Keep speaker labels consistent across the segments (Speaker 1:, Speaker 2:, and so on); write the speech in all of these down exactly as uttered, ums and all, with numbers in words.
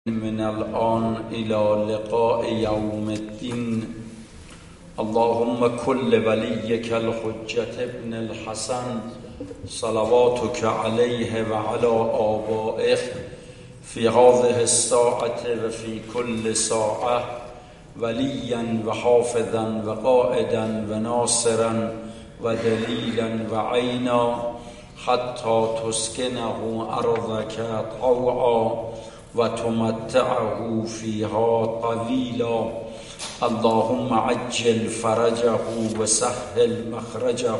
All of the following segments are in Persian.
Speaker 1: من الآن إلى لقاء يوم الدين. اللهم كل وليك الحجة ابن الحسن صلواتك عليه وعلى آبائه في هذه الساعة وفي كل ساعة وليا وحافظا وقائدا وناصرا ودليلا وعينا حتى تسكنه أرضك طوعا وتمتعه فيها طويلا. اللهم عجل فرجه وسهل مخرجه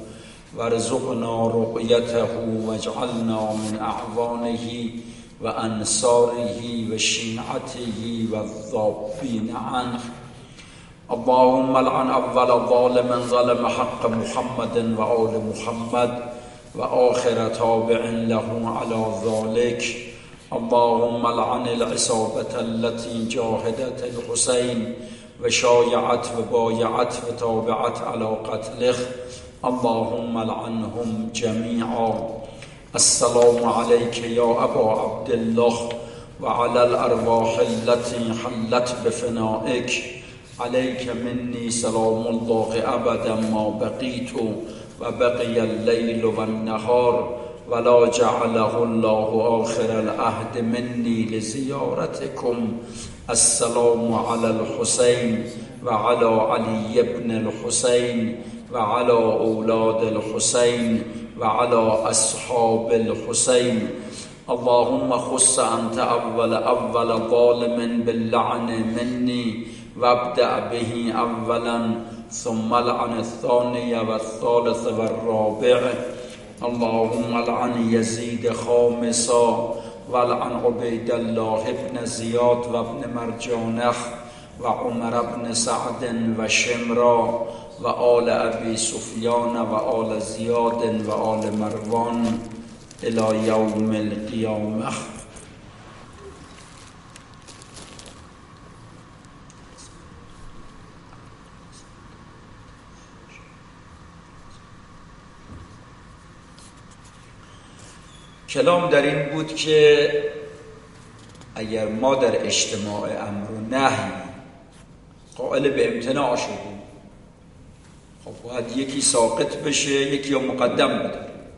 Speaker 1: وارزقنا رؤيته واجعلنا من أعوانه وأنصاره وشيعته والذابين عنه. اللهم لعن أول ظالم ظلم حق محمد وآل محمد وآخر تابع له على ذلك. اللهم لعن العصابة التي جاهدت الحسين وشايعت وبايعت وتابعت على قتله. اللهم لعنهم جميعا. السلام عليك يا أبا عبد الله وعلى الأرواح التي حلت بفنائك. عليك مني سلام الله أبدا ما بقيت وبقي الليل والنهار ولا جعله الله آخر العهد مني لزيارتكم. السلام على الحسين وعلى علي بن الحسين وعلى أولاد الحسين وعلى أصحاب الحسين. اللهم خص أنت أول أول ظالم باللعن مني وابدأ به أولا ثم لعن الثاني والثالث والرابع. اللهم لعن يزيد خامسا ولعن عبيد الله بن زياد وابن مرجانخ وعمر بن سعد وشمرا وآل أبي سفيان وآل زياد وآل مروان إلى يوم القيامة. کلام در این بود که اگر ما در اجتماع امر و نهی قائل به امتناع شدیم، خب باید یکی ساقط بشه یکی یا مقدم بده.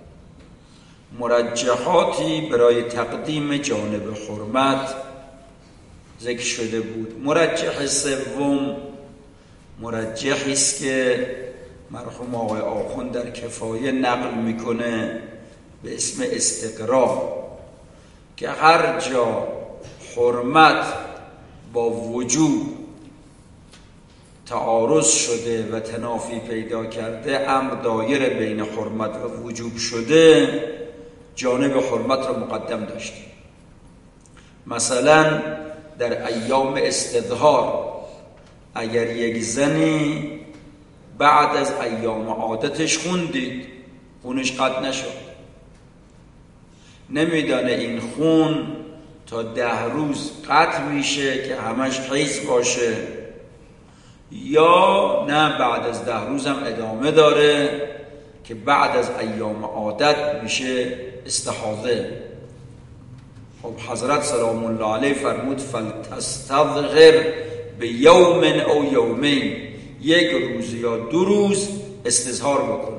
Speaker 1: مرجحاتی برای تقدیم جانب حرمت ذکر شده بود. مرجح سوم مرجحی است که مرحوم آقای آخوند در کفایه نقل میکنه به اسم استقرا، که هر جا حرمت با وجوب تعارض شده و تنافی پیدا کرده، امر دایر بین حرمت و وجوب شده، جانب حرمت را مقدم داشتیم. مثلا در ایام استظهار اگر یک زنی بعد از ایام عادتش خون دید، خونش قطع نشد، نمیدانه این خون تا ده روز قطع میشه که همش حیض باشه یا نه بعد از ده روز هم ادامه داره که بعد از ایام عادت میشه استحاضه. خب حضرت سلام الله علیه فرمود فلتستظهر به یوم او یومین، یک روز یا دو روز استظهار بکنه.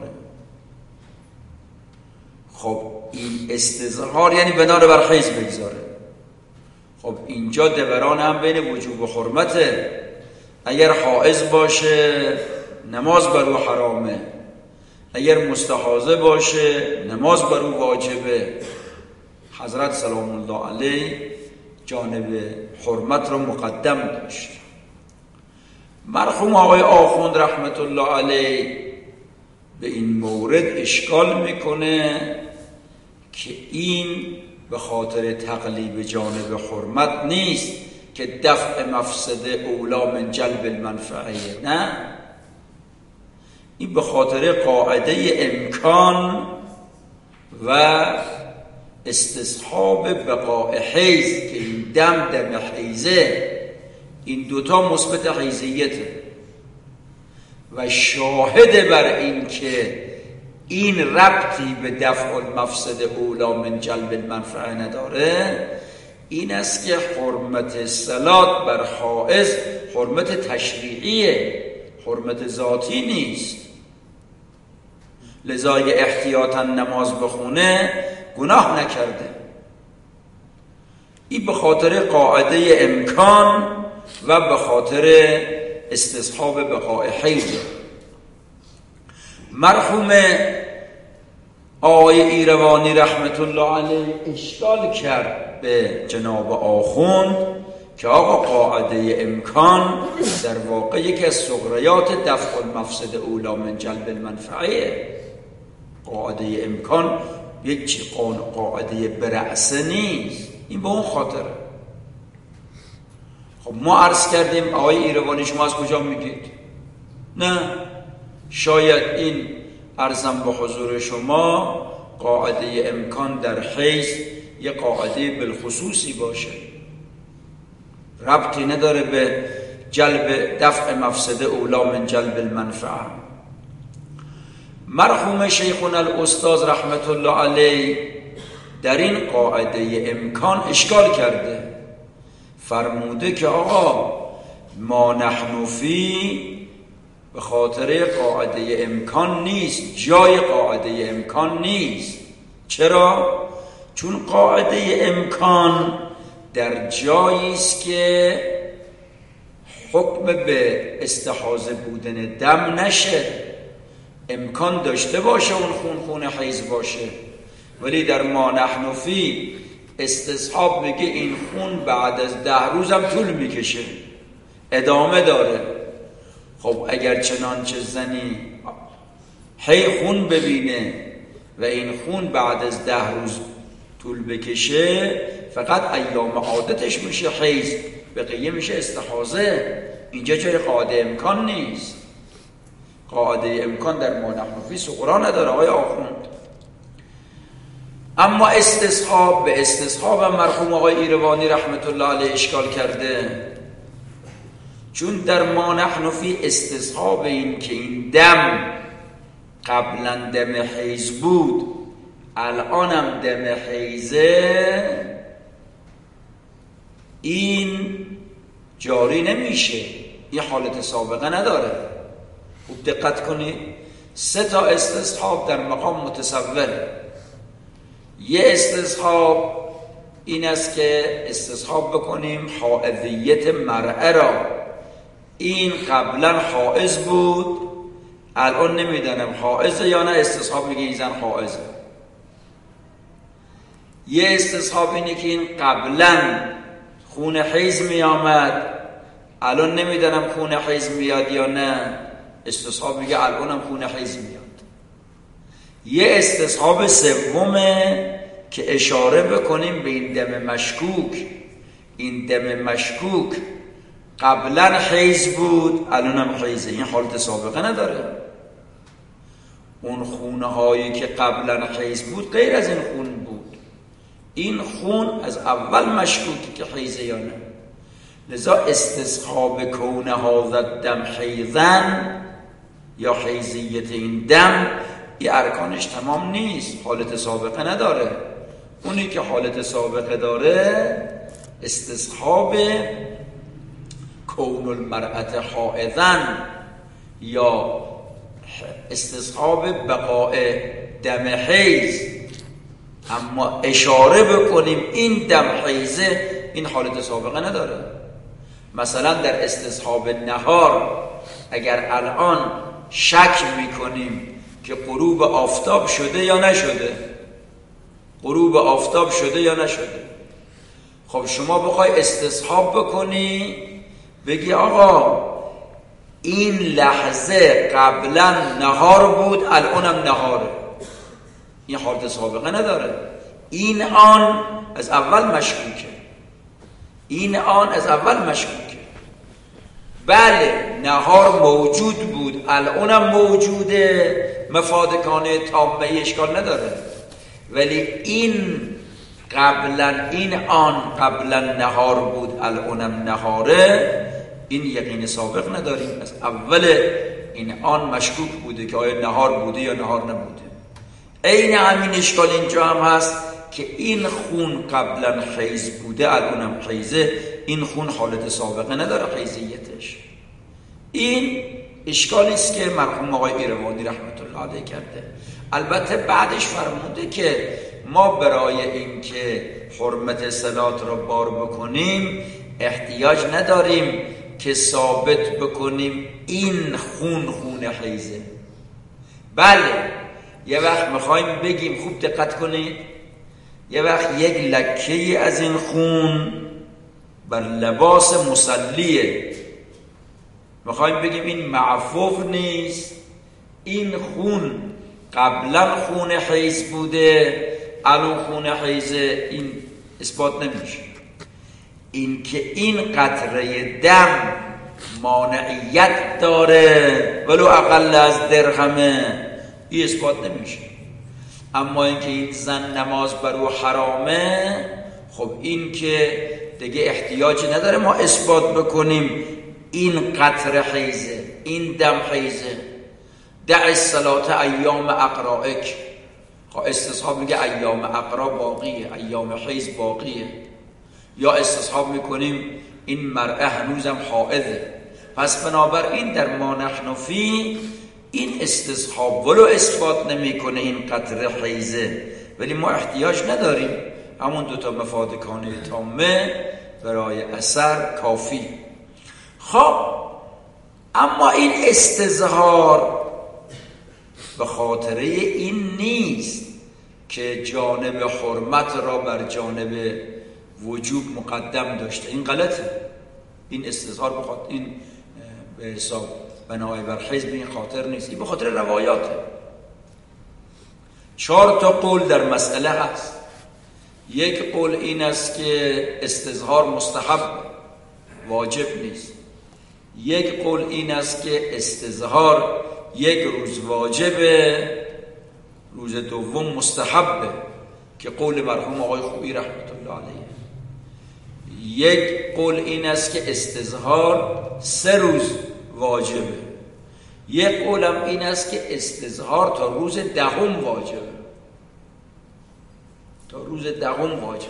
Speaker 1: خب این استظهار یعنی بنا رو بر حیض بگذاره. خب اینجا دوران هم بین وجوب و حرمته. اگر حائض باشه نماز بر او حرامه، اگر مستحاضه باشه نماز بر او واجبه. حضرت سلام الله علیه جانب حرمت رو مقدم داشت. مرحوم آقای آخوند رحمت الله علیه به این مورد اشکال میکنه که این به خاطر تقلیب جانب حرمت نیست که دفع مفسده اولا من جلب المنفعه، نه، این به خاطر قاعده امکان و استصحاب بقاء حیض که این دم دم حیزه، این دوتا مثبت حیزیته و شاهد بر این که این ربطی به دفع المفسد اولا من جلب المنفعه نداره، این است که حرمت صلات بر حائض حرمت تشریعیه، حرمت ذاتی نیست. لذا اگه احتیاطاً نماز بخونه گناه نکرده. این به خاطر قاعده امکان و به خاطر استصحاب بقاء حیض. مرحوم آقای ایروانی رحمت الله علیه اشکال کرد به جناب آخوند که آقا قاعده امکان در واقع یکی از صغریات دفع المفسد اولی من جلب المنفعه. قاعده امکان یک قاعده برأسه نیست، این به اون خاطره. خب ما عرض کردیم آقای ایروانی شما از کجا میگید؟ نه، شاید این عرضم به حضور شما قاعده امکان در حیض یه قاعده بالخصوصی باشه، ربطی نداره به جلب دفع مفسده اولی من جلب المنفعه. مرحوم شیخنا الاستاذ رحمت الله علیه در این قاعده امکان اشکال کرده، فرموده که آقا ما نحن فی به خاطر قاعده امکان نیست، جای قاعده امکان نیست. چرا؟ چون قاعده امکان در جایی است که حکم به استحاضه بودن دم نشه، امکان داشته باشه اون خون خون حیض باشه، ولی در ما نحن فی استصحاب میگه این خون بعد از ده روزم طول میکشه، ادامه داره. خب اگر چنانچه زنی هی خون ببینه و این خون بعد از ده روز طول بکشه فقط ایام عادتش میشه حیض، بقیه میشه استحاضه. اینجا جای قاعده امکان نیست. قاعده امکان در ما نحن فی سغرا نداره آقای آخوند. اما استصحاب، به استصحاب مرحوم آقای ایروانی رحمت الله علیه اشکال کرده، چون در ما نحن فی استصحاب این که این دم قبلا دم حیض بود الانم دم حیضه، این جاری نمیشه، این حالت سابقه نداره. خوب دقت کنید، سه تا استصحاب در مقام متصور. یه استصحاب این است که استصحاب بکنیم حائضیت مرأه را، این قبلا حائض بود الان نمیدانم حائضه یا نه، استصحاب میگه این زن حائضه. یه استصحاب اینه که این قبلا خون حیض می آمد الان نمیدانم خون حیض میاد یا نه، استصحاب میگه الانم خون حیض میاد. یه استصحاب سومه که اشاره بکنیم به این دم مشکوک، این دم مشکوک قبلا حیض بود الانم حیضه، این حالت سابقه نداره. اون خونه هایی که قبلا حیض بود غیر از این خون بود، این خون از اول مشکوکی که حیضه یا نه. لذا استصحاب کونه هذا دم حیضن یا حیضیت این دم، این ارکانش تمام نیست، حالت سابقه نداره. اونی که حالت سابقه داره استصحاب کون المرأة حائضن یا استصحاب بقاء دم حیض. اما اشاره بکنیم این دم حیضه، این حالت سابقه نداره. مثلا در استصحاب نهار اگر الان شک میکنیم که غروب آفتاب شده یا نشده، غروب آفتاب شده یا نشده، خب شما بخوای استصحاب بکنی بگی آقا این لحظه قبلا نهار بود الانم نهاره، این حالت سابقه نداره. این آن از اول مشکوکه، این آن از اول مشکوکه. بله نهار موجود بود الانم موجوده، مفادکانه تامه اشکال نداره، ولی این قبلا این آن قبلا نهار بود الانم نهاره، این یقین سابق نداریم، از اول این آن مشکوک بوده که آیا نهار بوده یا نهار نبوده. عین همین اشکال اینجا هم هست که این خون قبلا حیض بوده الانم حیضه، این خون حالت سابقه نداره حیضیتش. این اشکالی است که مرحوم آقای ایروانی رحمت الله علیه کرده. البته بعدش فرموده که ما برای اینکه حرمت صلات را بار بکنیم احتیاج نداریم که ثابت بکنیم این خون خون حیضه. بله یه وقت میخوایم بگیم، خوب دقت کنید، یه وقت یک لکه از این خون بر لباس مصلیه، میخوایم بگیم این معفوف نیست، این خون قبلا خون حیض بوده الان خون حیضه، این اثبات نمیشه. این که این قطره دم مانعیت داره ولو اقل از درهمه، این اثبات نمیشه. اما اینکه این زن نماز بر او حرامه، خب این که دیگه احتیاجی نداره ما اثبات بکنیم این قطره حیزه، این دم حیزه. دع الصلاة ایام اقرائک، خب استصحاب میگه ایام اقرا باقیه، ایام حیز باقیه. یا استصحاب میکنیم این مرأه هنوزم حائضه، پس بنابراین در ما نحن فی این استصحاب ولو اثبات نمیکنه این قطره حیزه، ولی ما احتیاج نداریم، همون دوتا مفاد کانه تامه برای اثر کافی. خب اما این استظهار به خاطر این نیست که جانب حرمت را بر جانب وجوب مقدم داشته، این غلطه. این استظهار بخاطر این به حساب بنای بر حیض به این خاطر نیست، این به خاطر روایاته. چهار تا قول در مسئله هست. یک قول این است که استظهار مستحب واجب نیست. یک قول این است که استظهار یک روز واجبه، روز دوم مستحبه، که قول مرحوم آقای خویی رحمت الله علیه. یک قول این است که استظهار سه روز واجبه. یک قولم این است که استظهار تا روز دهم واجبه، تا روز دهم واجبه.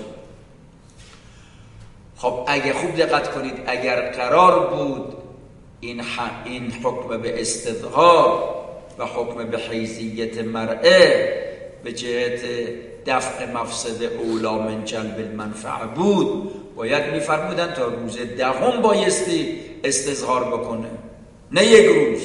Speaker 1: خب اگه خوب دقت کنید، اگر قرار بود این این حکم به استظهار و حکم به حیضیت مرأه به جهت دفع مفسده اولا من جلب المنفعه بود، باید میفرمودن تا روز دهم بایستی استظهار بکنه، نه یک روز.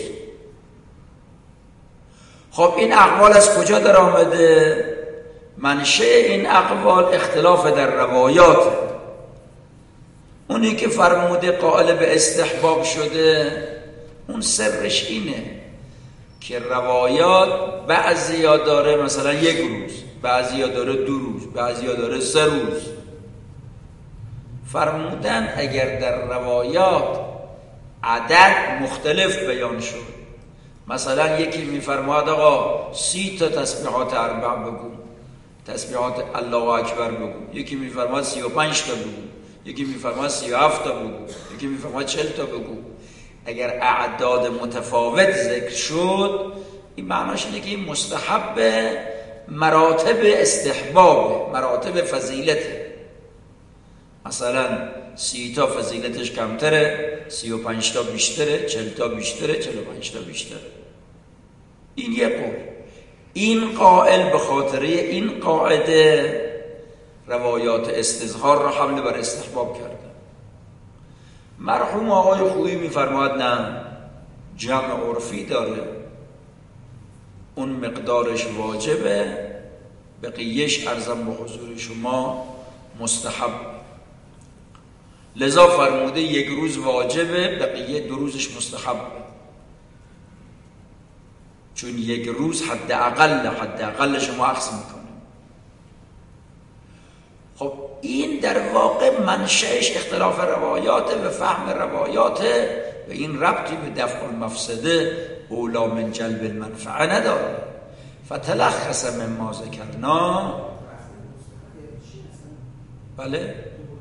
Speaker 1: خب این اقوال از کجا در آمده؟ منشأ این اقوال اختلاف در روایات. اونی که فرموده قائل به استحباب شده، اون سرش اینه که روایات بعضیا داره مثلا یک روز، بعضیا داره دو روز، بعضیا داره سه روز. فرمودن اگر در روایات عدد مختلف بیان شد، مثلا یکی میفرماد آقا سی تا تسبیحات اربع بگو، تسبیحات الله اکبر بگو، یکی میفرماد سی و پنج تا بگو، یکی میفرماد سی و هفت تا بگو، یکی میفرماد چهل تا بگو. اگر اعداد متفاوت ذکر شد، این معناش اینه که این مستحب مراتب استحباب، مراتب فضیلته. مثلا سی تا فضیلتش کمتره، سی و پنج تا بیشتره، چهل تا بیشتره، چهل و پنج تا بیشتره. این یک قول. این قائل به خاطر این قاعده روایات استظهار را حمل بر استحباب کرده. مرحوم آقای خویی میفرماد نه، جمع عرفی داره، اون مقدارش واجبه، بقیهش ارزم به حضور شما مستحب. لذا فرموده یک روز واجبه، بقیه دو روزش مستحب، چون یک روز حد اقل حد اقل شما اخذ میکنه. خب این در واقع منشأش اختلاف روایاته و فهم روایاته و این ربطی به دفع المفسده اولا من جلب المنفعه نداره. فتلخص مما ذکرنا. بله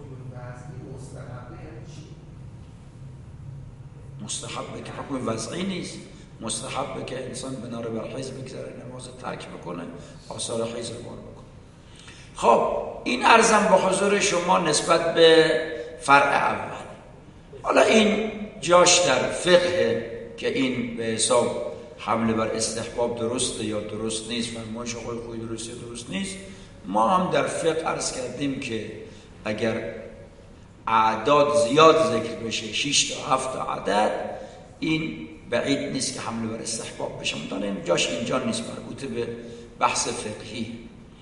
Speaker 1: مستحبه که حکم وضعی نیست، مستحبه که انسان بنار بر حیض بگذاره، نماز ترک بکنه، آثار حیض رو بار بکنه. خب این عرضم به حضور شما نسبت به فرع اول. حالا این جاش در فقه که این به حساب حمله بر استحباب درسته یا درست نیست، فرمایش آقای خویی درسته یا درست نیست. ما هم در فقه عرض کردیم که اگر اعداد زیاد ذکر بشه، شش تا هفت تا عدد، این بعید نیست که حمله بر استحباب بشه. مطمئن این جاش اینجا نیست، مربوط به بحث فقهی.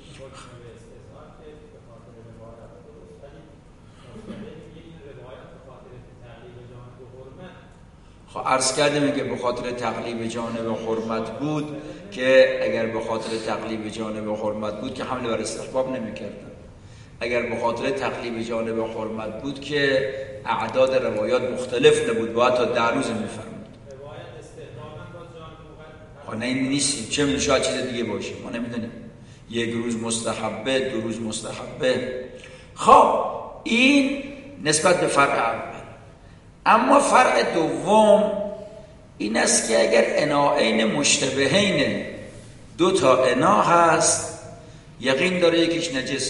Speaker 1: خب عرض کردیم که به خاطر تقلیب جانب حرمت بود، که اگر به خاطر تقلیب جانب حرمت بود که حمله بر استحباب نمی‌کردن. اگر به خاطر تقلیب جانب حرمت بود که اعداد روایات مختلف نبود، باید تا ده روز می‌فرمود. روایت استحباب هم با جانب حرمت. نه این نیستیم، چه می‌دونیم شاید چیز دیگه باشه، ما نمی‌دونیم. یک روز مستحبه، دو روز مستحبه. خب این نسبت به فرع اول. اما فرع دوم این است که اگر اناعین مشتبهین دو تا انا هست، یقین داره یکیش نجسه.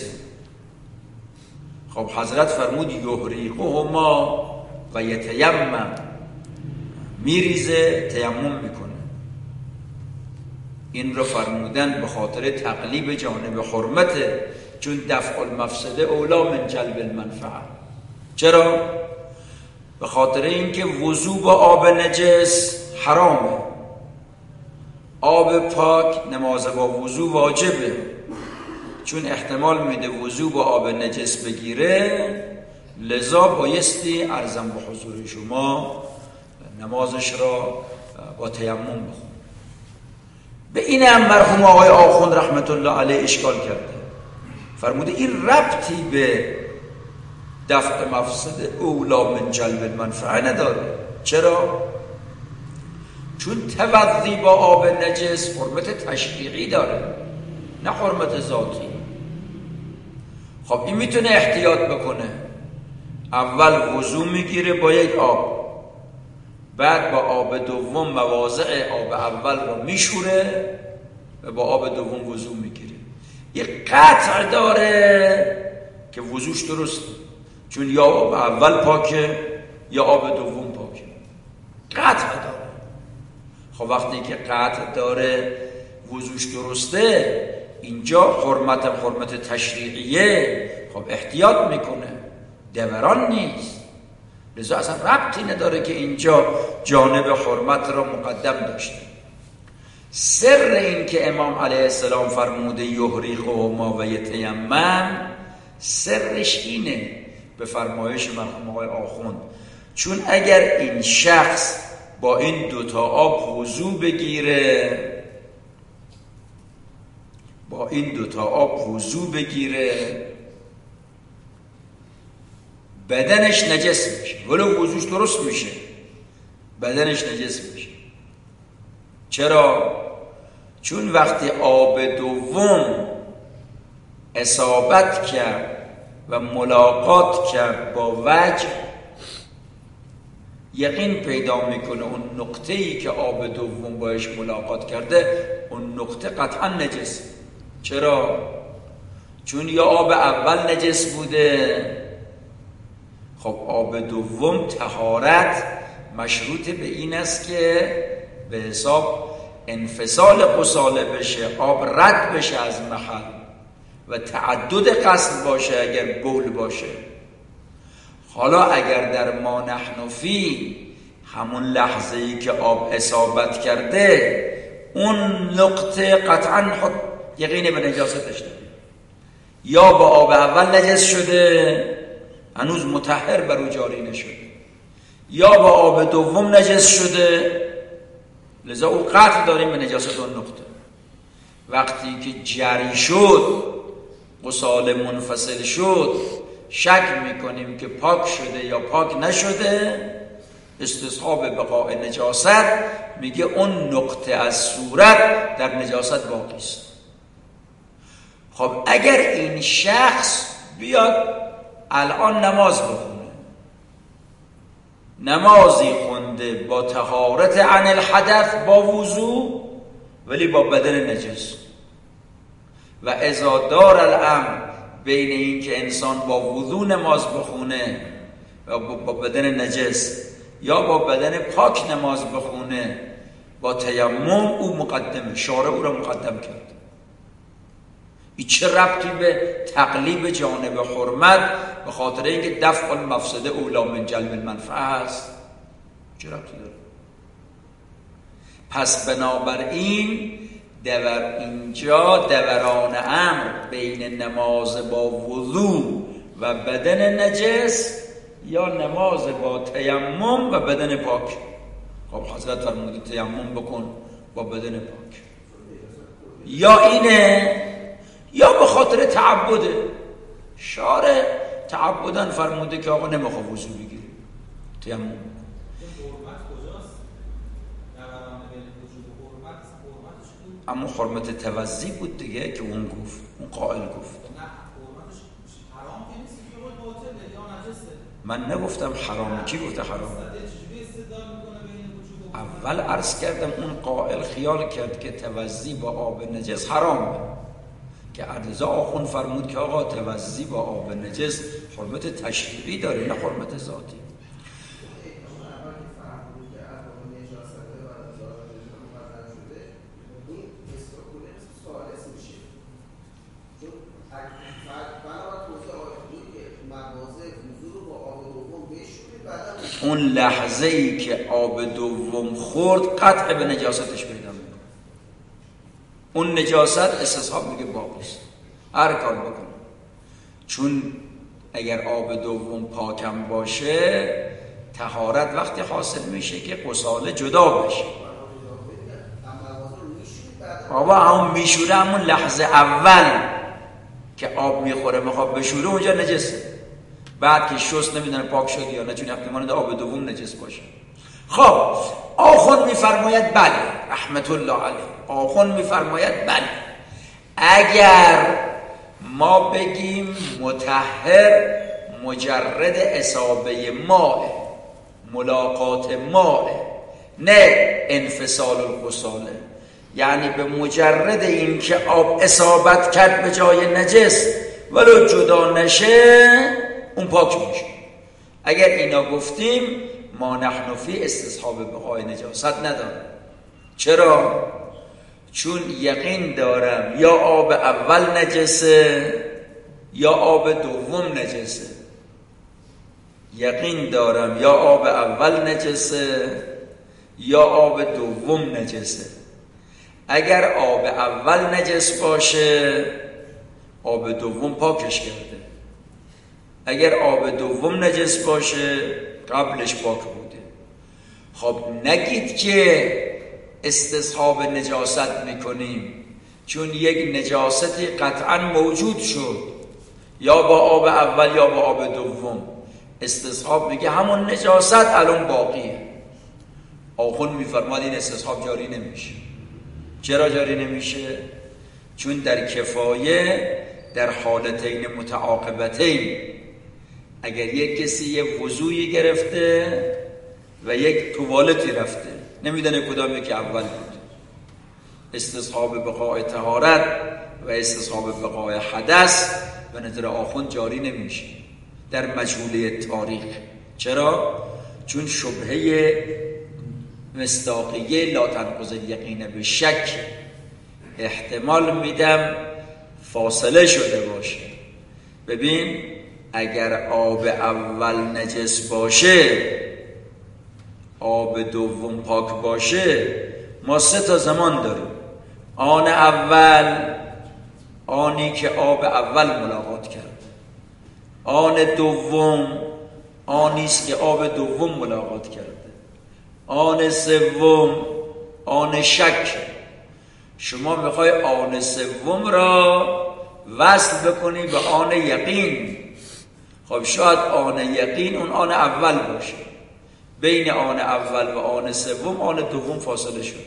Speaker 1: خب حضرت فرمود یحریقهما و یتیمم، میریزه تیمم میکنه. این رو فرمودن به خاطر تقلیب جانب حرمته، چون دفع المفسده اولا من جلب المنفعه. چرا؟ به خاطر اینکه وضو با آب نجس حرامه، آب پاک نماز با وضو واجبه، چون احتمال میده وضو با آب نجس بگیره، لذا بایستی عرضم به حضور شما نمازش را با تیمم بخون. به این هم مرحوم آقای آخوند رحمت الله علیه اشکال کرده، فرموده این ربطی به دفع مفسد اولا من جلب المنفعه نداره. چرا؟ چون توضی با آب نجس حرمت تشریعی داره، نه حرمت ذاتی. خب این میتونه احتیاط بکنه، اول وضو میگیره با یک آب، بعد با آب دوم مواضع آب اول رو میشوره و با آب دوم وضو میگیره. یک قطع داره که وضوش درسته، چون یا آب اول پاکه یا آب دوم پاکه، قطع داره. خب وقتی که قطع داره وضوش درسته، اینجا حرمت حرمت تشریعیه، خب احتیاط میکنه، دوران نیست. لذا اصلا ربطی نداره که اینجا جانب حرمت را مقدم داشته. سر این که امام علیه السلام فرموده یحریقهما و یتیمم، سرش اینه به فرمایش مرحوم آقای آخوند، چون اگر این شخص با این دوتا آب وضو بگیره، با این دوتا آب وضو بگیره بدنش نجس میشه، ولو وضوش درست میشه بدنش نجس میشه. چرا؟ چون وقتی آب دوم اصابت کرد و ملاقات کرد با وجه، یقین پیدا میکنه اون نقطه‌ای که آب دوم باش ملاقات کرده اون نقطه قطعا نجس. چرا؟ چون یا آب اول نجس بوده، خب آب دوم طهارت مشروط به این است که به حساب انفصال غساله بشه، آب رد بشه از محل و تعدد قصد باشه اگر بول باشه. حالا اگر در ما نحن فی همون لحظه ای که آب اصابت کرده اون نقطه قطعا یقین به نجاستش داره، یا با آب اول نجس شده هنوز مطهر بر او جاری نشده، یا با آب دوم نجس شده، لذا او قطع داریم به نجاست اون نقطه. وقتی که جری شد، غسال منفصل شد، شک میکنیم که پاک شده یا پاک نشده، استصحاب بقاء نجاست، میگه اون نقطه از صورت در نجاست باقی است. خب اگر این شخص بیاد الان نماز بخونه، نمازی خونده با طهارت عن الحدث با وضو ولی با بدن نجس، و اذا دار الامر بین این که انسان با وضو نماز بخونه و با بدن نجس یا با بدن پاک نماز بخونه با تیمم، او مقدمه، شارع او را مقدم کرد. این چه ربطی به تقلیب جانب حرمت به خاطر اینکه دفع المفسده اولی من جلب المنفعه است؟ چه ربطی داره؟ پس بنابراین دور اینجا دوران امر بین نماز با وضو و بدن نجس یا نماز با تیمم و بدن پاک. خب حضرت فرمودید تیمم بکن با بدن پاک، یا اینه یا به خاطر تعبده. شارع تعبدن فرموده که آقا نمیخواه وضو بگیری، تیمم. اما حرمت توضی بود دیگه که اون گفت، اون قائل گفت. من نگفتم حرام، کی گفته حرام؟ اول عرض کردم اون قائل خیال کرد که توضی با آب نجس حرامه، که عرضا آخون فرمود که آقا توضی با آب نجس حرمت تشریعی داره نه حرمت ذاتی. اون لحظه ای که آب دوم خورد قطع به نجاستش پیدا میکنه. اون نجاست استصحاب میگه باقیست، هر کار بکنه. چون اگر آب دوم پاکم باشه طهارت وقتی حاصل میشه که غساله جدا بشه. آبا همون میشوره، همون لحظه اول که آب میخوره میخواد بشوره اونجا نجسه. بعد که شست نمیدونه پاک شد یا نه، چون احتمال آب دوم نجس باشه. خب آخون میفرماید بله، رحمت الله علیه، آخون میفرماید بله اگر ما بگیم مطهر مجرد اصابه ماء، ملاقات ماء، نه انفصال الغساله، یعنی به مجرد این که آب اصابت کرد به جای نجس ولو جدا نشه اون پاک میشه. اگر اینا گفتیم ما نحن فی استصحاب بقای نجاست ندارم. چرا؟ چون یقین دارم یا آب اول نجسه یا آب دوم نجسه. یقین دارم یا آب اول نجسه یا آب دوم نجسه. اگر آب اول نجس باشه آب دوم پاکش کرده، اگر آب دوم نجس باشه قبلش پاک بوده. خب نگید که استصحاب نجاست میکنیم چون یک نجاستی قطعا موجود شد یا با آب اول یا با آب دوم. استصحاب میگه همون نجاست الان باقیه. آخون میفرماد این استصحاب جاری نمیشه. چرا جاری نمیشه؟ چون در کفایه در حالتین متعاقبتین، اگر یک کسی یک وضوعی گرفته و یک توالتی رفته نمیدونه کدام یکی اول بود، استصحاب بقای طهارت و استصحاب بقای حدث به نظر آخوند جاری نمیشه در مجهوله تاریخ. چرا؟ چون شبهه مصداقیه لا تنقض الیقین به شک، احتمال میدم فاصله شده باشه. ببین اگر آب اول نجس باشه آب دوم پاک باشه ما سه تا زمان داریم. آن اول آنی که آب اول ملاقات کرد، آن دوم آنیست که آب دوم ملاقات کرده، آن سوم آن شک. شما میخوای آن سوم را وصل بکنی به آن یقین. خب شاید آن یقین اون آن اول باشه، بین آن اول و آن سوم آن دوم فاصله شد.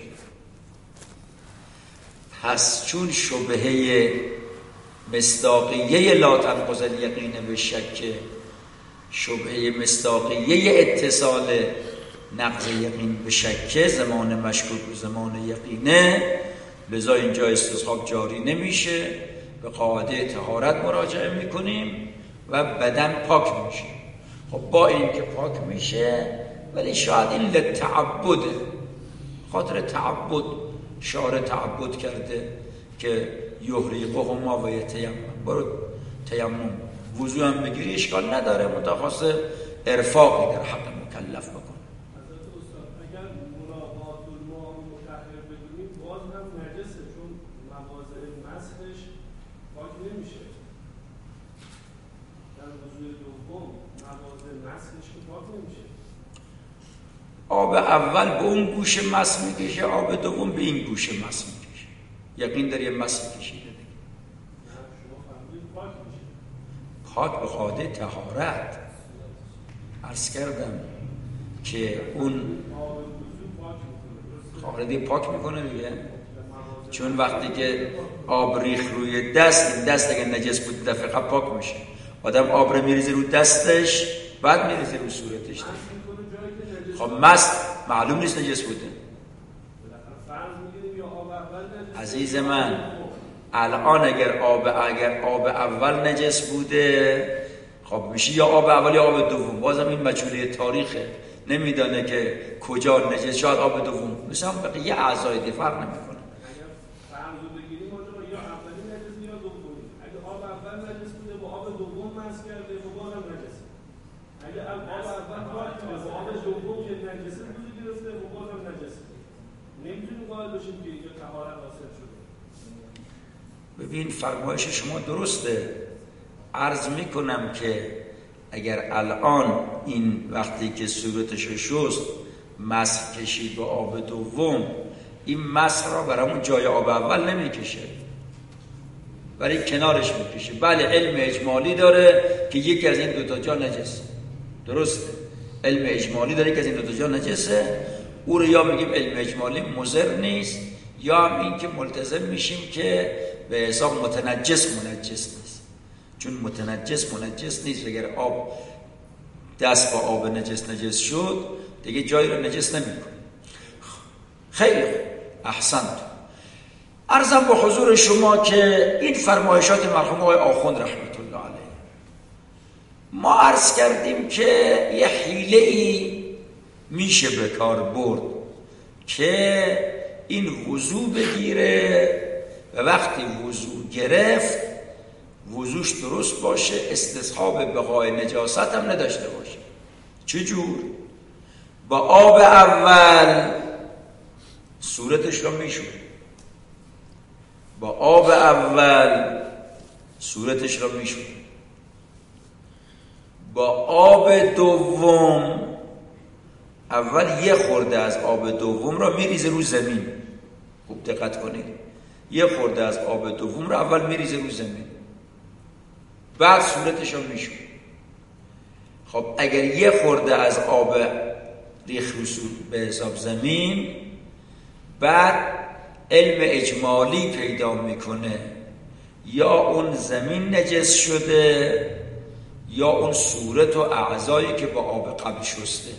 Speaker 1: پس چون شبهه مصداقیه لا تنقض الیقین به شک، شبهه مصداقیه اتصال نقض یقین به شک زمان مشکوک و زمان یقینه، لذا اینجا استصحاب جاری نمیشه به قاعده طهارت مراجعه میکنیم و بدن پاک میشه. خب با این که پاک میشه ولی شاید این لتعبده، خاطر تعبد شارع تعبد کرده که یحرقهما و یتیمم، برو تیمم وضو هم بگیری اشکال نداره، متخصص ارفاقی در حق مکلف بکن.
Speaker 2: اگر ملاقات الماء مطهر بدونیم باز هم نجسه، چون مواضع مسحش پاک نمیشه. در وضوء دوم مواضع مسحش که پاک نمیشه.
Speaker 1: آب اول به اون گوشه مس میکشه، آب دوم به این گوشه مس میکشه. یقین داری یه مس میکشیده دیگه.
Speaker 2: نه شما فهمید پاک میشه.
Speaker 1: پاک به قاعده طهارت. عرض کردم که اون خارجی پاک میکنه دیگه، چون وقتی که آب ریخ روی دست، این دست اگه نجس بود دفعه قبل پاک میشه. آدم آب رو میریزه رو دستش بعد میریزه رو صورتش. خب مست معلوم نیست نجس بوده. عزیز من الان اگر آب اگر آب اول نجس بوده خب میشه یا آب اول یا آب دوم. بازم این مجهوله تاریخه، نمیدانه که کجا نجس، شاید آب دوم. مثلا بقیه اعضای دی فرق نمیکنه.
Speaker 2: اگر فرض بگیریم یا اولی نجس یا دومی، اگه آب اول نجس بوده با آب دوم مس کرده و بازم نجس. اگه آب اول پاک بوده با آب دوم که نجس بوده گرفته و بازم نجس. نمیتونیم قائل بشیم که اینجا طهارت حاصل شده.
Speaker 1: ببین فرمایش شما درسته. عرض میکنم که اگر الان این وقتی که صورتشو شست مسح کشید با آب دوم، این مسح را برامون جای آب اول نمیکشه، برای کنارش میکشه. بله علم اجمالی داره که یکی از این دوتا جا نجسه، درسته، علم اجمالی داره که از این دوتا جا نجسه. او رو یا میگیم علم اجمالی مضر نیست، یا هم این که ملتزم میشیم که به حساب متنجس منجس نیست. چون متنجس منجس نیست، اگر آب دست با آب نجس نجس شد دیگه جایی رو نجس نمیکنه. خیلی احسنت. عرضم به حضور شما که این فرمایشات مرحوم آقای آخوند رحمت الله علیه، ما عرض کردیم که یه حیله‌ای میشه به کار برد که این وضو بگیره و وقتی وضو گرفت وضوش درست باشه، استصحاب بقای نجاست هم نداشته باشه. چجور؟ با آب اول صورتش رو میشوره، با آب اول صورتش رو میشوره، با آب دوم اول یه خورده از آب دوم رو میریزه رو زمین. خوب دقت کنید، یه خورده از آب دوم رو اول میریزه رو زمین، بعد صورتش رو میشوره. خب اگر یه خورده از آب ریخ رسول به حساب زمین، بعد علم اجمالی پیدا میکنه یا اون زمین نجس شده یا اون صورت و اعضایی که با آب قبل شسته.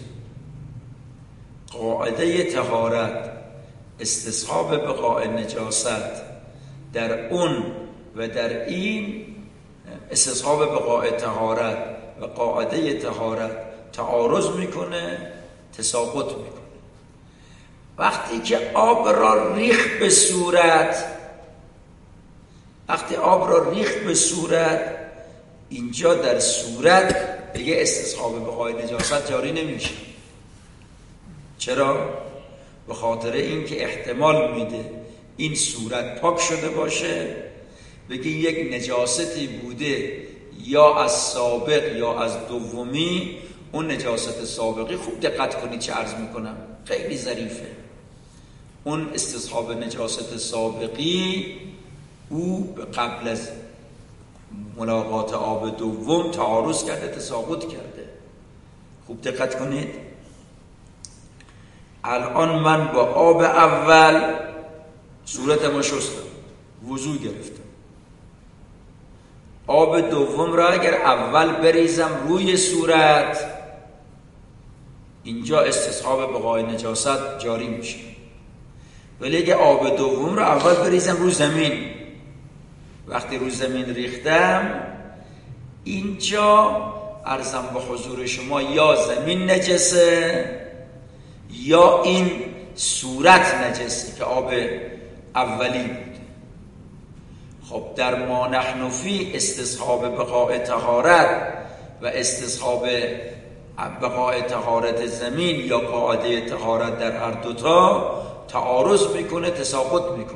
Speaker 1: قاعده طهارت استصحاب بقاء نجاست در اون و در این، استصحاب بقاء طهارت و قاعده طهارت تعارض میکنه، تساقط میکنه. وقتی که آب را ریخ به صورت، وقتی آب را ریخ به صورت، اینجا در صورت دیگه استصحاب بقاء نجاست جاری نمیشه. چرا؟ به خاطر اینکه احتمال میده این صورت پاک شده باشه، بگی یک نجاستی بوده یا از سابق یا از دومی. اون نجاست سابقی خوب دقت کنید چه عرض میکنم، خیلی ظریفه. اون استصحاب نجاست سابقی او قبل از ملاقات آب دوم تعارض کرده، تساقط کرده. خوب دقت کنید. الان من با آب اول صورتمو شستم، وضو گرفتم. آب دوم را اگر اول بریزم روی صورت، اینجا استصحاب بقای نجاست جاری میشه. ولی اگر آب دوم را اول بریزم روی زمین، وقتی رو زمین ریختم، اینجا عرضم به حضور شما یا زمین نجسه یا این صورت نجسه که آب اولی بود. خب در ما نحن فی استصحاب بقاء طهارت و استصحاب بقاء طهارت زمین یا قاعده طهارت در هر دوتا تعارض میکنه، تساقط میکنه.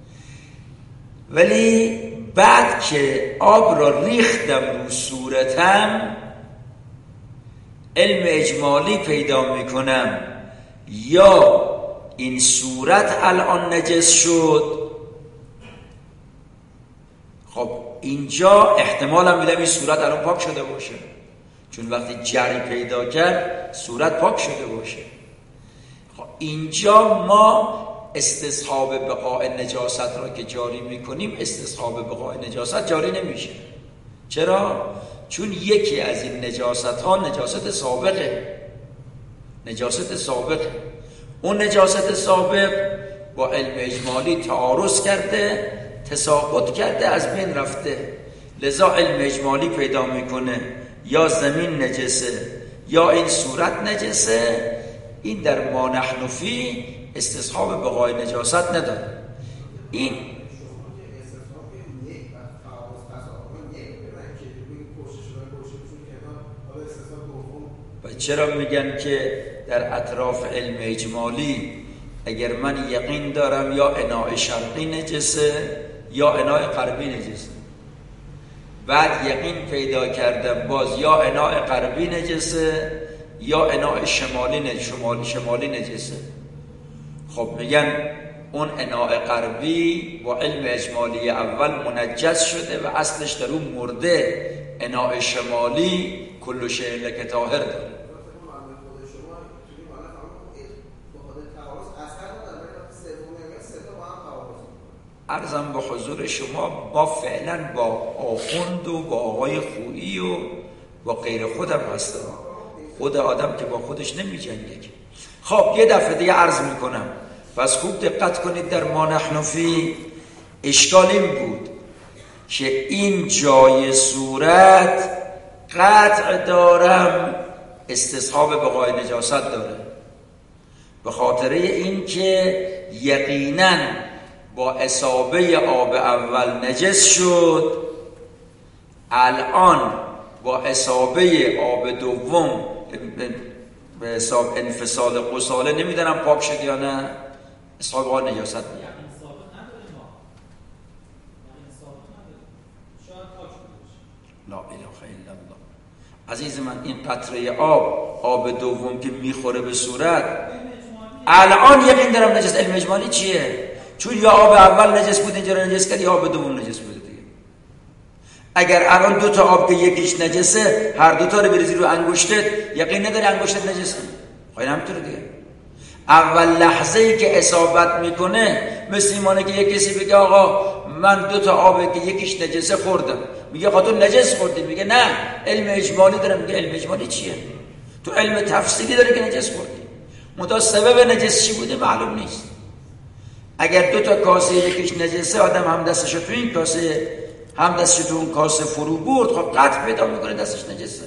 Speaker 1: ولی بعد که آب را ریختم رو صورتم، علم اجمالی پیدا میکنم یا این صورت الان نجس شد. خب اینجا احتمالم میدم این صورت الان پاک شده باشه، چون وقتی جری پیدا کرد صورت پاک شده باشه. خب اینجا ما استصحاب بقاء نجاست را که جاری میکنیم، استصحاب بقاء نجاست جاری نمیشه. چرا؟ چون یکی از این نجاست ها نجاست سابقه، نجاست سابقه اون نجاست سابق با علم اجمالی تعارض کرده، تساقط کرده، از بین رفته. لذا علم اجمالی پیدا میکنه یا زمین نجسه یا این صورت نجسه. این در ما نحن فی استصحاب بقای نجاست نداره. این و چرا میگن که در اطراف علم اجمالی اگر من یقین دارم یا اناء شرقی نجسه یا اناء غربی نجسه، بعد یقین پیدا کردم باز یا اناء غربی نجسه یا اناء شمالی نجسه، شمالی شمالی نجسه. خب میگن اون اناء غربی با علم اجمالی اول منجس شده و اصلش در اون مرده. اناء شمالی کل شیء لک طاهر داره. عرضم به حضور شما با فعلا با آخوند و با آقای خویی و با غیر خودم هستم. خود آدم که با خودش نمی جنگه. خب یه دفعه دیگه عرض میکنم، پس خوب دقت کنید. در ما نحن فی اشکال این بود که این جای صورت قطع دارم استصحاب بقای نجاست داره، به خاطر این که یقیناً با اصابه آب اول نجس شد، الان با اصابه آب دوم به حساب انفصال غساله نمیدونم پاک شد یا نه. اصحاب آن نجاست میاد. لا اله الا الله. عزیز من، این قطره آب آب دوم که میخوره به صورت، الان یقین دارم نجس. علم اجمالی چیه؟ چون یا آب اول نجس بود اینجا نجس کرد یا آب دوم نجس بود دیگه. اگر الان دو تا آب که یکیش نجسه هر دو تا رو بریزی رو انگشتت، یقین نداری انگشتت نجسه؟ خواهی همینطوره دیگه. اول لحظه ای که اصابت میکنه مثل ایمانه که یک کسی بگه آقا من دو تا آبه که یکیش نجسه خوردم، میگه آقا تو نجس خوردی، میگه نه علم اجمالی دارم. میگه علم اجمالی چیه؟ تو علم تفصیلی داری که نجس خوردی، متا سبب نجس چی بوده معلوم نیست. اگر دو تا کاسه یکیش نجسه، آدم هم دستشو تو این کاسه هم دستشو تو اون کاسه فرو برد، خب قطع پیدا میکنه دستش نجسه.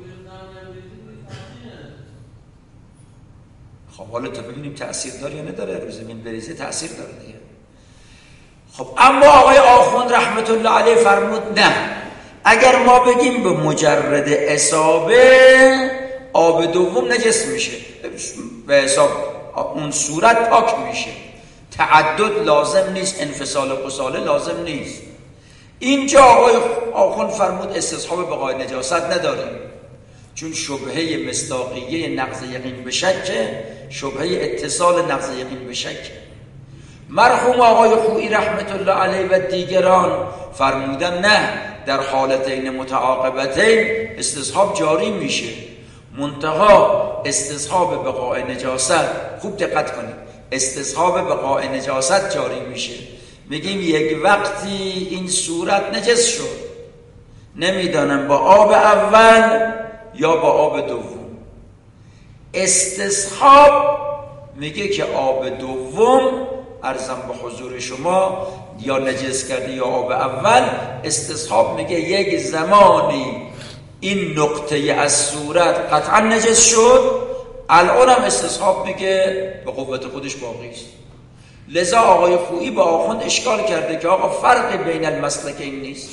Speaker 1: خب حالا تو ببینیم تأثیر داره یا نداره. روز زمین بریزه تأثیر داره دیگه. خب اما آقای آخوند رحمت الله علیه فرمود نه، اگر ما بگیم به مجرد اصابه آب دوم نجس میشه، به حساب اون صورت پاک میشه، تعدد لازم نیست، انفصال غساله لازم نیست. اینجا آقای آخوند فرمود استصحاب بقای نجاست نداریم، چون شبهه مصداقیه نقض یقین به شک، شبهه اتصال نقض یقین به شک. مرحوم آقای خویی رحمت الله علیه و دیگران فرمودن نه، در حالتین متعاقبتین استصحاب جاری میشه، منتها استصحاب بقای نجاست، خوب دقت کنید، استصحاب بقای نجاست جاری میشه. میگیم یک وقتی این صورت نجس شد، نمیدانم با آب اول یا با آب دوم. استصحاب میگه که آب دوم ارزم به حضور شما یا نجس کرده یا آب اول، استصحاب میگه یک زمانی این نقطه از صورت قطعا نجس شد، الان هم استصحاب میگه به قوت خودش باقی است. لذا آقای خویی با آخوند اشکال کرده که آقا فرق بین المسلکین نیست.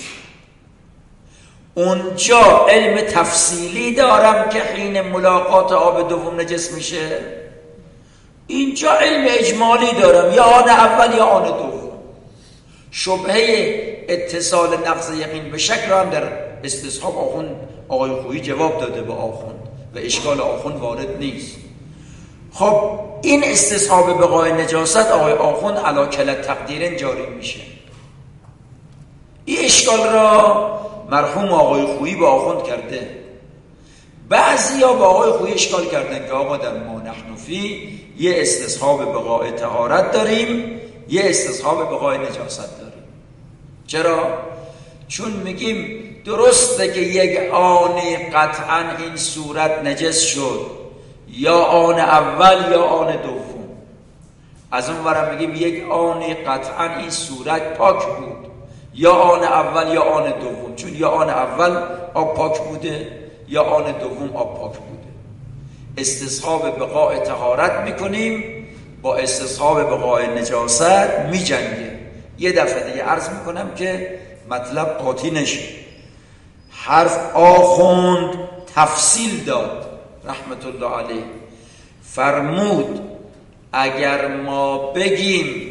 Speaker 1: اونجا علم تفصیلی دارم که حین ملاقات آب دوم نجس میشه، اینجا علم اجمالی دارم، یا آن اول یا آن دوم. شبهه اتصال نقض یقین به شک را هم در استصحاب آخوند آقای خویی جواب داده به آخوند و اشکال آخوند وارد نیست. خب این استصحاب بقای نجاست آقای آخوند علی کلت تقدیرن جاری میشه. این اشکال را مرحوم آقای خویی به آخوند کرده. بعضی ها با آقای خویی اشکال کردن که آقا در ما نحنفی یه استصحاب بقای طهارت داریم، یه استصحاب بقای نجاست داریم. چرا؟ چون میگیم درسته که یک آنی قطعا این صورت نجس شد، یا آن اول یا آن دوم. از اون ورم میگیم یک آنی قطعا این صورت پاک بود، یا آن اول یا آن دوم، چون یا آن اول آب پاک بوده یا آن دوم آب پاک بوده. استصحاب بقای طهارت میکنیم با استصحاب بقای نجاست میجنگه. یه دفعه دیگه عرض میکنم که مطلب قاطی نشه. حرف آخوند تفصیل داد رحمت الله علیه، فرمود اگر ما بگیم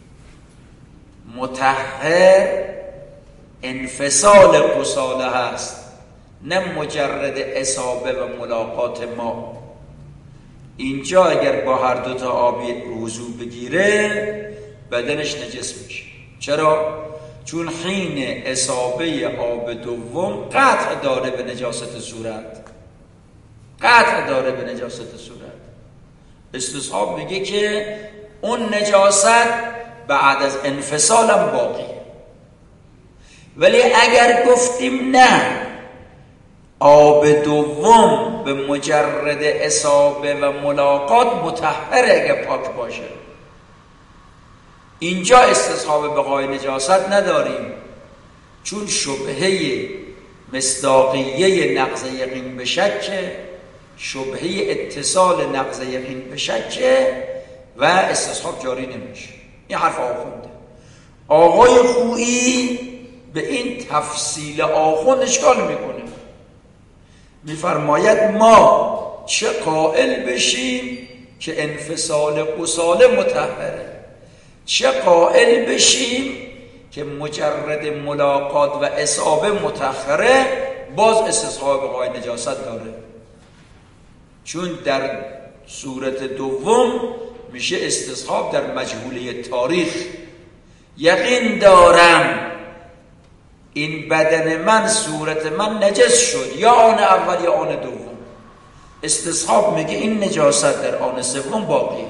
Speaker 1: مطهر انفصال غساله هست نه مجرد اصابه و ملاقات ما، اینجا اگر با هر دوتا آبی وضو بگیره بدنش نجس میشه. چرا؟ چون حین اصابه آب دوم قطع داره به نجاست صورت، قطع داره به نجاست صورت. استصحاب میگه که اون نجاست بعد از انفصالم باقیه. ولی اگر گفتیم نه، آب دوم به مجرد اصابه و ملاقات مطهره اگه پاک باشه، اینجا استصحاب بقای نجاست نداریم، چون شبهه مصداقیه نقض یقین به شک، شبهه اتصال نقض یقین به شک و استصحاب جاری نمیشه. این حرف آخونده. آقای خویی به این تفصیل آخوند اشکال میکنه، میفرماید ما چه قائل بشیم که انفصال غساله مطهره، چه قائل بشیم که مجرد ملاقات و اصابه مطهره، باز استصحاب بقای نجاست داره. چون در صورت دوم میشه استصحاب در مجهوله تاریخ. یقین دارم این بدن من، صورت من نجس شد، یا آن اول یا آن دوم. استصحاب میگه این نجاست در آن سوم باقیه.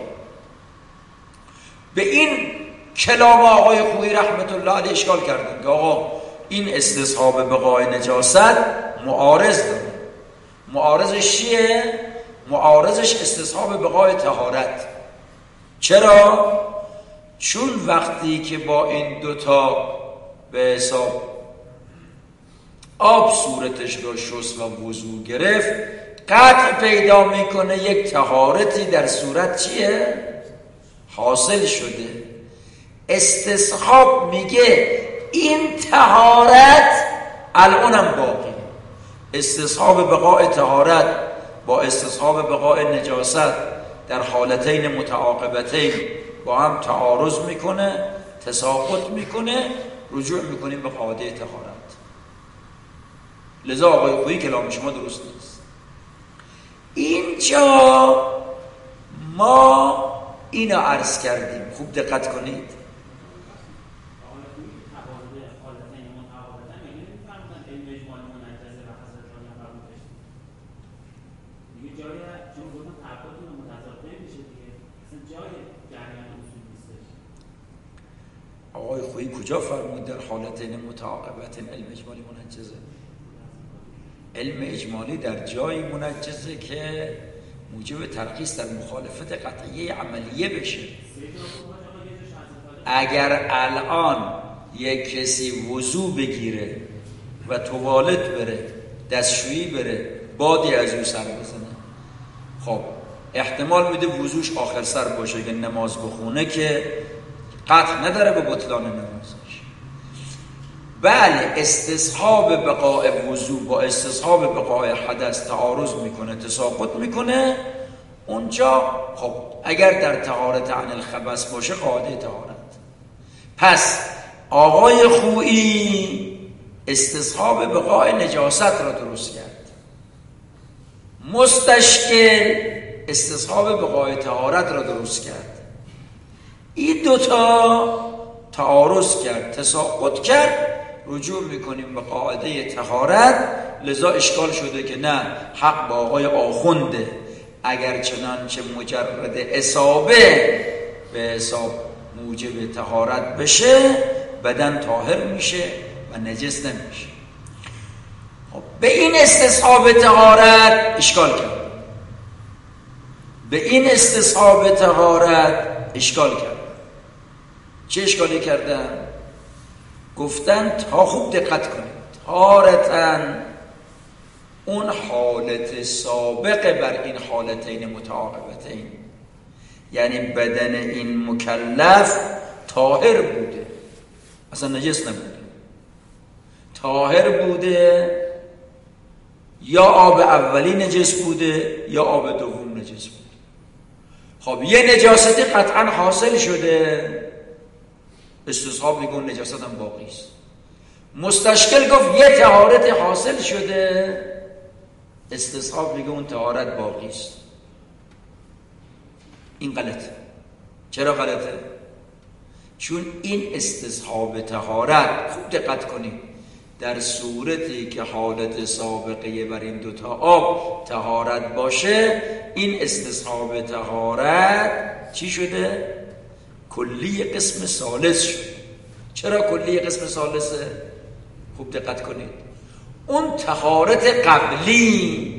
Speaker 1: به این کلام آقای خویی رحمت الله علیه اشکال کردن که آقا این استصحاب بقای نجاست معارض داره. معارضش چیه؟ معارضش استصحاب بقای طهارت. چرا؟ چون وقتی که با این دوتا به حساب آب صورتش رو شست و وضو گرفت، قطع پیدا میکنه یک طهارتی در صورت چیه؟ حاصل شده. استصحاب میگه این طهارت الانم باقی. استصحاب بقای طهارت با استصحاب بقای نجاست در حالتین متعاقبتین با هم تعارض میکنه، تساقط میکنه، رجوع میکنیم به قاعده طهارت. لذا آقای خویی کلام شما درست نیست. اینجا ما اینو عرض کردیم، خوب دقت کنید. آقای خویی کجا فرمود در حالتین متعاقبتین علم اجمالی منجزه؟ علم اجمالی در جایی منجزه که موجب ترخیص در مخالفت قطعیه عملیه بشه. اگر الان یک کسی وضو بگیره و توالت بره، دستشویی بره، بادی از او سر بزنه، خب احتمال میده وضوش آخر سر باشه که نماز بخونه که قطع نداره به بطلان نمازش. بله استصحاب بقاء وضو با استصحاب بقاء حدث تعارض میکنه، تساقط میکنه. اونجا خب اگر در طهارت عن الخبث باشه قاعده طهارت. پس آقای خویی استصحاب بقاء نجاست را درست کرد، مستشکل استصحاب بقاء طهارت را درست کرد. این دوتا تعارض کرد، تساقط کرد، رجوع میکنیم به قاعده طهارت. لذا اشکال شده که نه، حق با آقای آخونده، اگر چنانچه مجرد اصابه به حساب موجب طهارت بشه بدن طاهر میشه و نجس نمیشه. به این استصحاب طهارت اشکال کرد، به این استصحاب طهارت اشکال کرد. چه اشکالی کردن؟ گفتن تا خوب دقت کنید، طهارتاً اون حالت سابق بر این حالتین متعاقبتین، یعنی بدن این مکلف طاهر بوده، اصلا نجس نبوده، طاهر بوده، یا آب اولی نجس بوده یا آب دوم نجس بوده. خب یه نجاستی قطعا حاصل شده، استصحاب میگه اون نجاست هم باقی است. مستشکل گفت یه طهارت حاصل شده، استصحاب میگه اون طهارت باقی است. این غلطه. چرا غلطه؟ چون این استصحاب طهارت، خوب دقت کنید، در صورتی که حالت سابقه بر این دوتا آب طهارت باشه، این استصحاب طهارت چی شده؟ کلی قسم ثالث شد. چرا کلی قسم ثالثه؟ خوب دقت کنید، اون طهارت قبلی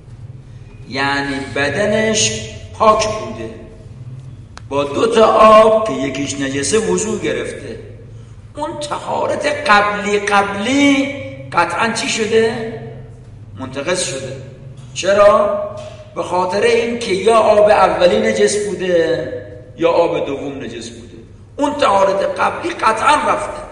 Speaker 1: یعنی بدنش پاک بوده، با دو تا آب که یکیش نجسه وضو گرفته، اون طهارت قبلی قبلی قطعا چی شده؟ منتقض شده. چرا؟ به خاطر این که یا آب اولی نجس بوده یا آب دوم نجس بوده، اون طهارت قبلی قطعا رفته.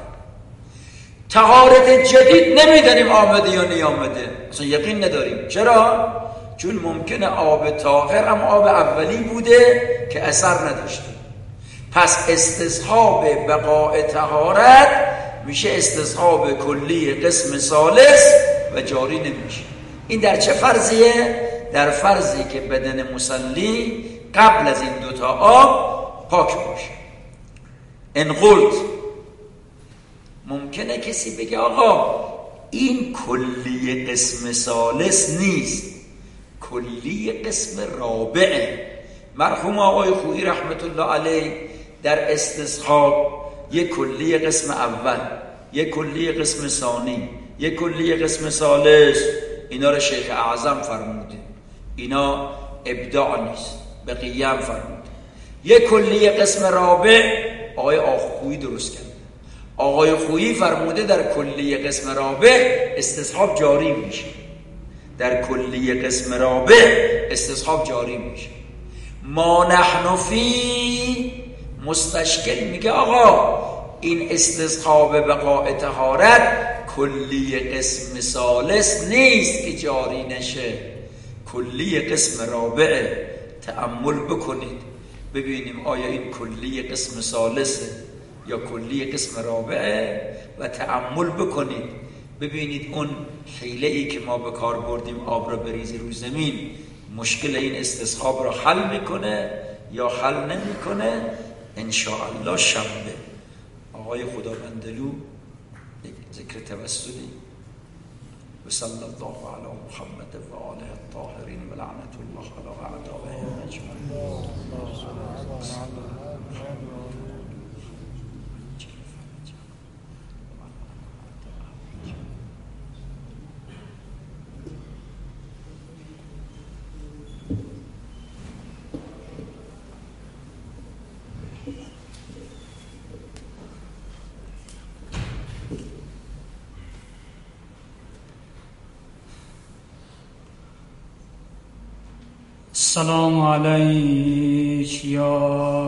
Speaker 1: طهارت جدید نمیدانیم آمده یا نیامده، اصلا یقین نداریم. چرا؟ چون ممکنه آب طاهر هم آب اولی بوده که اثر نداشته. پس استصحاب بقاء طهارت میشه استصحاب کلی قسم ثالث و جاری نمیشه. این در چه فرضیه؟ در فرضی که بدن مصلی قبل از این دوتا آب پاک باشه. ان قلت، ممکنه کسی بگه آقا این کلی قسم ثالث نیست، کلی قسم رابعه. مرحوم آقای خویی رحمت الله علیه در استصحاب یک کلی قسم اول، یک کلی قسم ثانی، یک کلی قسم ثالث، اینا رو شیخ اعظم فرموده، اینا ابداع نیست، بقیه هم فرموده. یک کلی قسم رابع آقای آخویی درست کرده. آقای خویی فرموده در کلی قسم رابع استصحاب جاری میشه، در کلی قسم رابع استصحاب جاری میشه. ما نحن فی مستشکل میگه آقا این استصحاب بقاء طهارت کلی قسم ثالث نیست که جاری نشه، کلی قسم رابع. تأمل بکنید ببینیم آیا این کلی قسم ثالثه یا کلی قسم رابعه، و تأمل بکنید ببینید اون حیله ای که ما به کار بردیم آب را بریزی رو زمین مشکل این استصحاب را حل میکنه یا حل نمیکنه. انشاءالله شنبه آقای خداوندلو ذکر توسلی و صلی الله علی محمد و آله الطاهرین و لعنت الله علی اعدائهم اجمعین.
Speaker 3: السلام عليك يا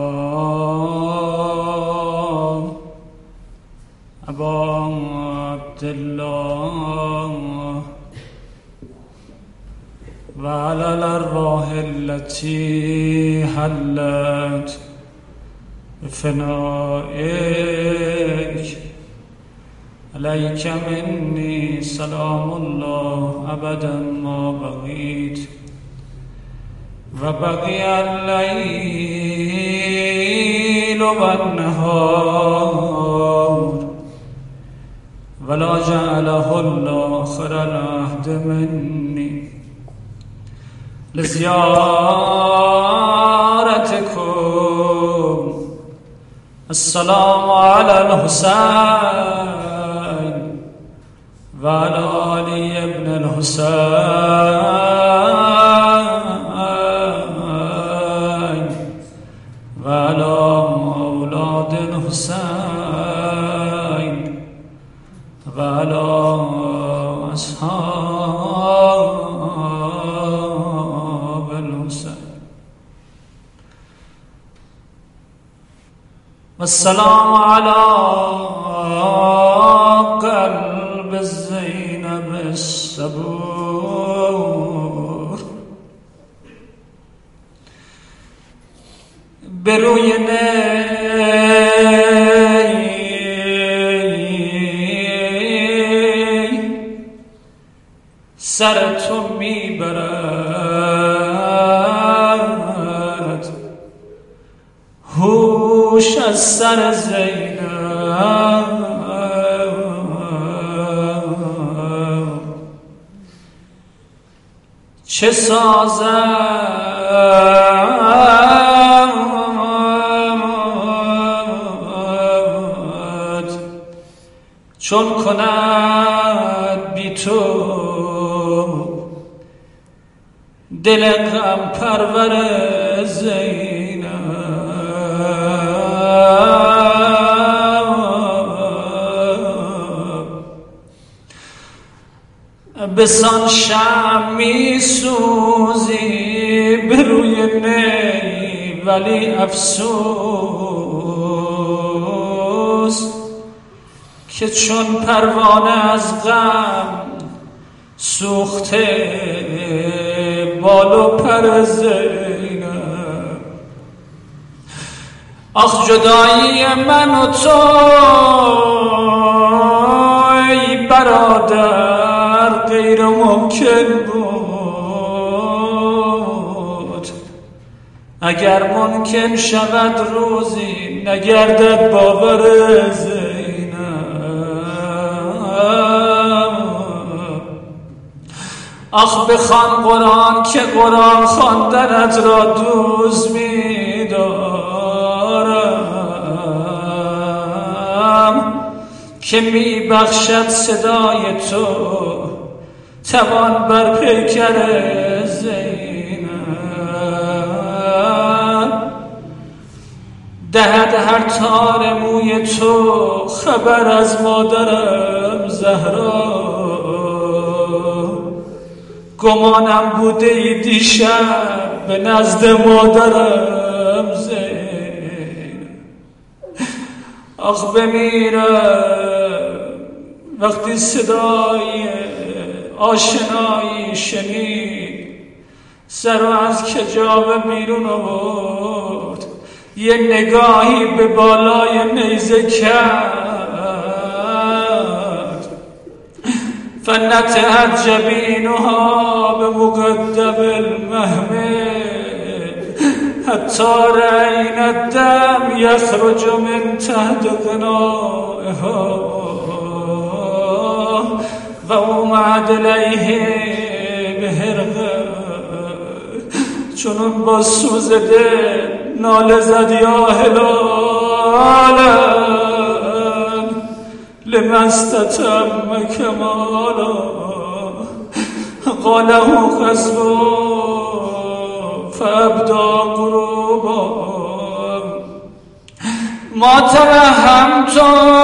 Speaker 3: أبا عبد الله وعلى الأرواح التي حلت بفنائك عليك مني سلام الله أبدا ما بقيت وبقي الليل والنهار ولا جعله الله آخر العهد مني لزيارتكم. السلام على الحسين وعلى علي بن الحسين وعلى أولاد الحسين وعلى أصحاب الحسين. والسلام على قلب الزينب الصبور بروی نی سر تو میبرد هوش از سر زینب چه سازد چون کند بی تو دل غم پرور زینب. بسان شم می سوزی بروی نی ولی افسوس که چون پروانه از غم سوخته بال و پر زینب. آخ جدایی من و تو ای برادر غیر ممکن بود. اگر ممکن شود روزی نگردد باور زینب. آخ بخوان قرآن که قرآن خواندنت را دوست می دارم که می بخشد صدای تو توان بر پیکر زینب. دهد هر تار موی تو خبر از مادرم زهرا. گمانم بوده ای دیشب به نزد مادرم زینب. آخ بمیرم وقتی صدای آشنایی شنید سر از کجاوه بیرون آورد یه نگاهی به بالای نیزه کرد. فنتهت جبینها به مقدم المحمل حتی رأین الدم یخرج من تحت قنائها و اومد الیه به حرقه. چونون با سوز دل ناله زد یا هلالا لمن استتم کمالا قاله خصبه فابدا قروبا ما توهمت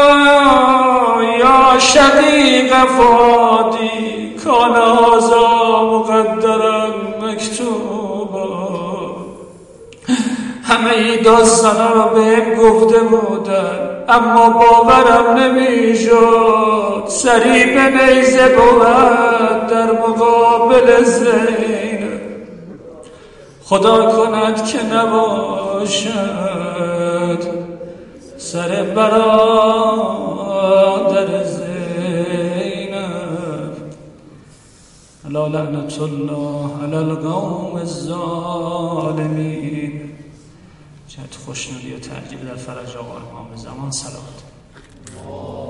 Speaker 3: یا شقیق فادی کان هذا مقدرا مکتوبا. همه ای داستانا رو بهم گفته بودن، اما باورم نمیشد. سری به نیزه بود در مقابل زینب، خدا کند که نباشد سر برادر زینب. الا لعنت الله علی القوم الظالمین. جهت خوشنودی و تعجیب در فرج آقا امام زمان صلوات.